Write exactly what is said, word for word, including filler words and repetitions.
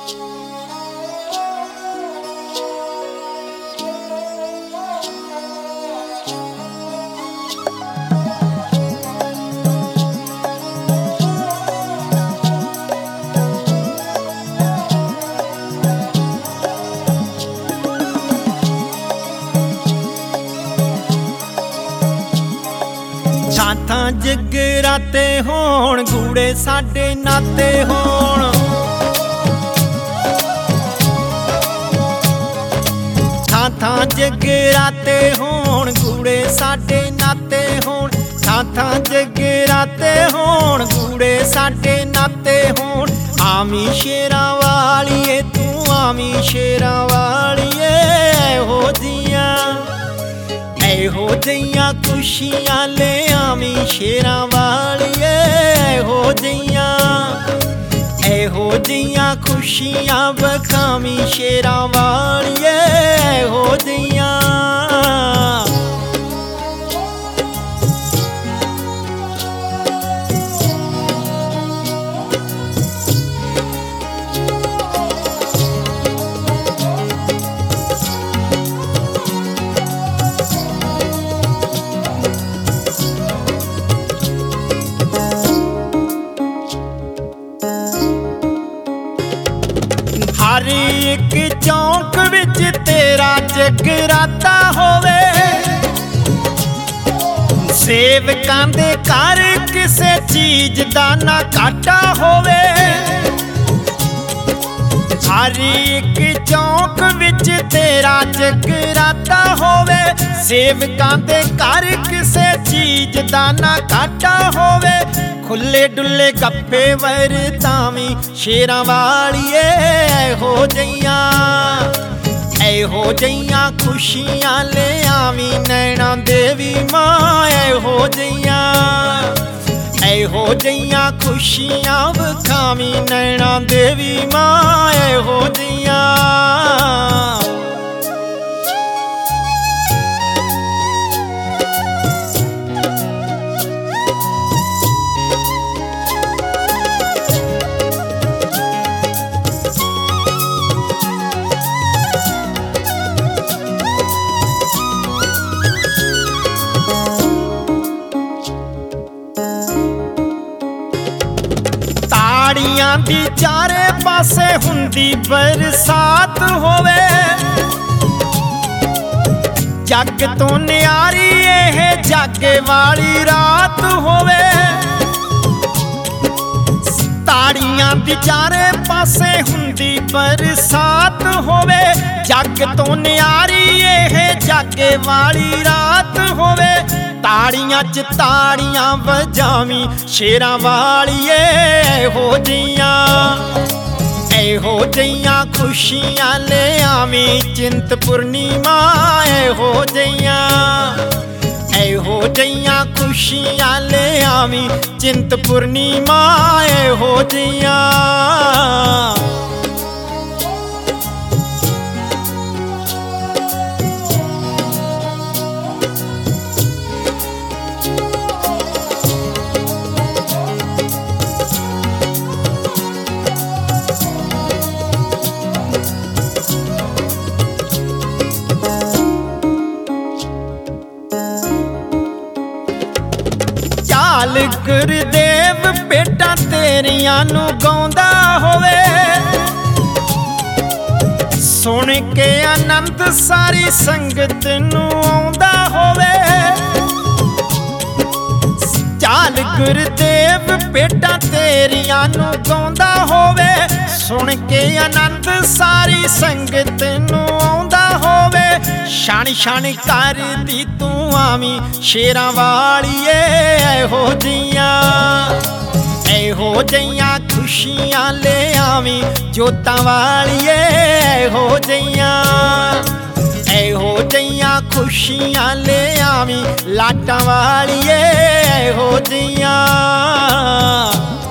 ਥਾਂ ਜਗਰਾਤੇ ਹੋਣ ਗੂੜੇ ਸਾਡੇ ਨਾਤੇ ਹੋਣ, ਥਾਂ ਥਾਂ ਜਗਰਾਤੇ ਹੋਣ ਗੂੜੇ ਸਾਡੇ ਨਾਤੇ ਹੋਣ, ਥਾਂ ਥਾਂ ਜਗਰਾਤੇ ਹੋਣ ਗੂੜੇ ਸਾਡੇ ਨਾਤੇ ਹੋਣ। ਆਵੀਂ ਸ਼ੇਰਾਂ ਵਾਲੀਏ ਤੂੰ ਆਵੀਂ ਸ਼ੇਰਾਂ ਵਾਲੀਏ, ਇਹੋ ਜਿਹੀਆਂ ਇਹੋ ਜਿਹੀਆਂ ਖੁਸ਼ੀਆਂ ਲੈ ਆਵੀਂ ਸ਼ੇਰਾਂ ਵਾਲੀਏ, ਇਹੋ ਜਿਹੀਆਂ ਇਹੋ ਜਿਹੀਆਂ ਖੁਸ਼ੀਆਂ ਵਿਖਾਵੀਂ ਸ਼ੇਰਾਂ ਵਾਲੀਏ, ਇਹੋ ਜਿਹੀਆਂ। ਹਰ ਇੱਕ ਚੌਂਕ ਵਿੱਚ ਤੇਰਾ ਜਗਰਾਤਾ ਹੋਵੇ, ਸੇਵਕਾਂ ਦੇ ਘਰ ਕਿਸੇ ਚੀਜ਼ ਦਾ ਨਾ ਘਾਟਾ ਹੋਵੇ। ਹਰ ਇੱਕ ਚੌਂਕ ਵਿੱਚ ਤੇਰਾ ਜਗਰਾਤਾ ਹੋਵੇ, ਸੇਵਕਾਂ ਦੇ ਘਰ ਕਿਸੇ ਚੀਜ਼ ਦਾ ਨਾ ਘਾਟਾ ਹੋਵੇ। ਖੁੱਲੇ ਡੁੱਲੇ ਗੱਪੇ ਵਰਤਾਵੀਂ ਸ਼ੇਰਾਂ ਵਾਲੀਏ, ਇਹੋ ਜਿਹੀਆਂ ਇਹੋ ਜਿਹੀਆਂ ਖੁਸ਼ੀਆਂ ਲੈ ਆਵੀਂ ਨੈਣਾ ਦੇਵੀ ਮਾਂ, ਇਹੋ ਜਿਹੀਆਂ ਇਹੋ ਜਿਹੀਆਂ ਖੁਸ਼ੀਆਂ ਵਿਖਾਵੀਂ ਨੈਣਾ ਦੇਵੀ ਮਾਂ, ਇਹੋ ਜਿਹੀਆਂ। ਤਾੜੀਆਂ ਦੀ ਚਾਰੇ ਪਾਸੇ ਹੁੰਦੀ ਬਰਸਾਤ ਹੋਵੇ, ਜੱਗ ਤੋਂ ਨਿਆਰੀ ਇਹ ਜਾਗੇ ਵਾਲੀ ਰਾਤ ਹੋਵੇ। ਤਾੜੀਆਂ ਦੀ ਚਾਰੇ ਪਾਸੇ ਹੁੰਦੀ ਬਰਸਾਤ ਹੋਵੇ, ਜੱਗ ਤੋਂ ਨਿਆਰੀ ਇਹ ਜਾਗੇ ਵਾਲੀ ਰਾਤ ਹੋਵੇ। ਤਾੜੀਆਂ ਚ ਤਾੜੀਆਂ ਵਜਾਵੀਂ ਸ਼ੇਰਾਂ ਵਾਲੀਏ, ਇਹੋ ਜਿਹੀਆਂ ਇਹੋ ਜਿਹੀਆਂ ਖੁਸ਼ੀਆਂ ਲੈ ਆਵੀਂ ਚਿੰਤਪੁਰਨੀ ਮਾਂ, ਇਹੋ ਜਿਹੀਆਂ ਇਹੋ ਜਿਹੀਆਂ ਖੁਸ਼ੀਆਂ ਲੈ ਆਵੀਂ ਚਿੰਤਪੁਰਨੀ ਮਾਂ, ਇਹੋ ਜਿਹੀਆਂ। ਚਾਲ ਗੁਰਦੇਵ ਭੇਟਾਂ ਤੇਰੀਆਂ ਨੂੰ ਗਾਉਂਦਾ ਹੋਵੇ, ਸੁਣ ਕੇ ਆਨੰਦ ਸਾਰੀ ਸੰਗਤ ਨੂੰ ਆਉਂਦਾ ਹੋਵੇ। ਚਾਲ ਗੁਰਦੇਵ ਭੇਟਾਂ ਤੇਰੀਆਂ ਨੂੰ ਗਾਉਂਦਾ ਹੋਵੇ, ਸੁਣ ਕੇ ਆਨੰਦ ਸਾਰੀ ਸੰਗਤ ਨੂੰ ਆਉਂਦਾ ਹੋਵੇ। ਛਣ ਛਣ ਕਰਦੀ ਤੂੰ ਆਵੀਂ ਸ਼ੇਰਾਂ ਵਾਲੀਏ, ਇਹੋ ਜਿਹੀਆਂ ਇਹੋ ਜਿਹੀਆਂ ਖੁਸ਼ੀਆਂ ਲੈ ਆਵੀਂ ਜੋਤਾਂ ਵਾਲੀਏ, ਇਹੋ ਜਿਹੀਆਂ ਇਹੋ ਜਿਹੀਆਂ ਖੁਸ਼ੀਆਂ ਲੈ ਆਵੀਂ ਲਾਟਾਂ ਵਾਲੀਏ, ਇਹੋ ਜਿਹੀਆਂ।